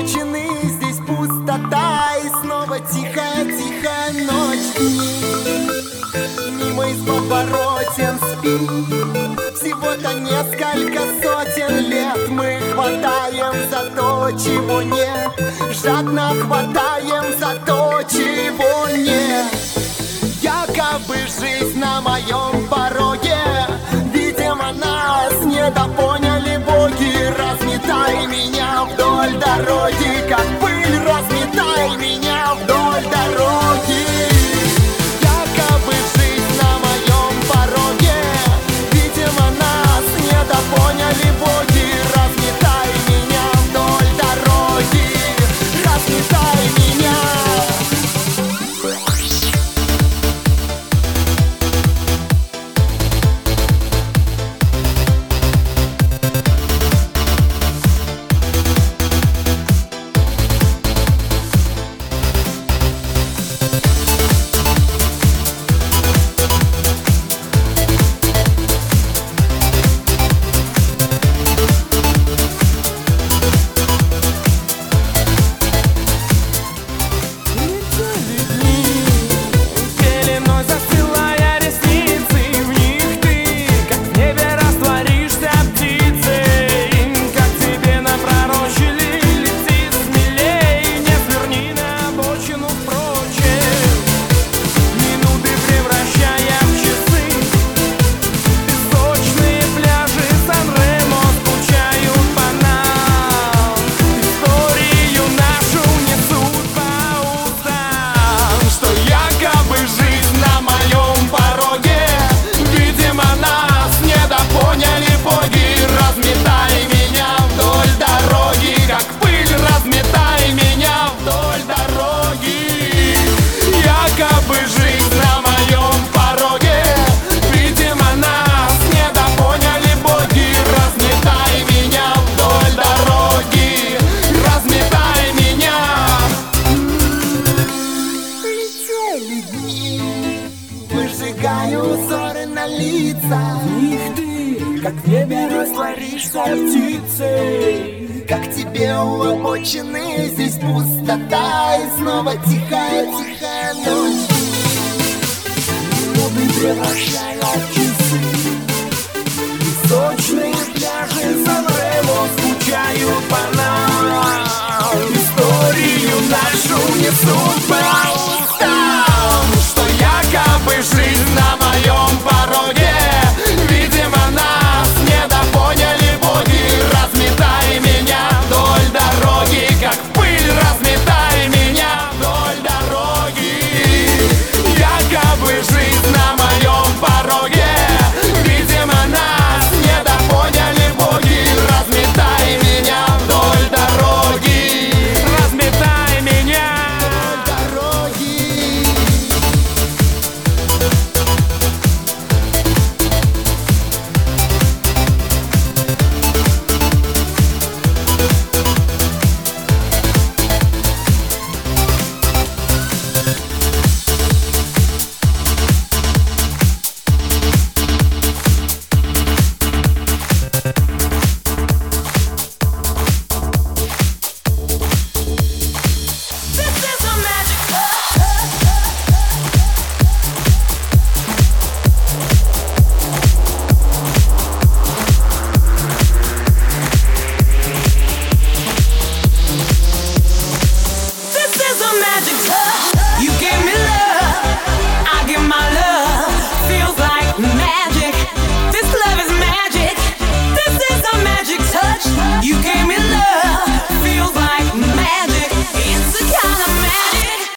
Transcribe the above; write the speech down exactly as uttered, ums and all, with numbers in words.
обочины, здесь пустота, и снова тихая-тихая ночь. Мимо из подворотен спит, всего-то несколько сотен лет. Мы хватаем за то, чего нет, жадно хватаем за то, чего нет. Якобы жизнь на моем пороге, видимо, нас недопоняли боги. Разметай меня вдоль дороги, как пыль, разметай меня вдоль дороги. Якобы жизнь на моем пороге, видимо, нас недопоняли боги. Разметай меня вдоль дороги, разметай меня. Выжигаю узоры на лицах, их ты, как в небе растворишься птицей. Как тебе у обочины, здесь пустота, и снова тихая-тихая ночь. Минуты превращая в часы, песочные пляжи Сан-Ремо скучают по нам. Историю нашу несут по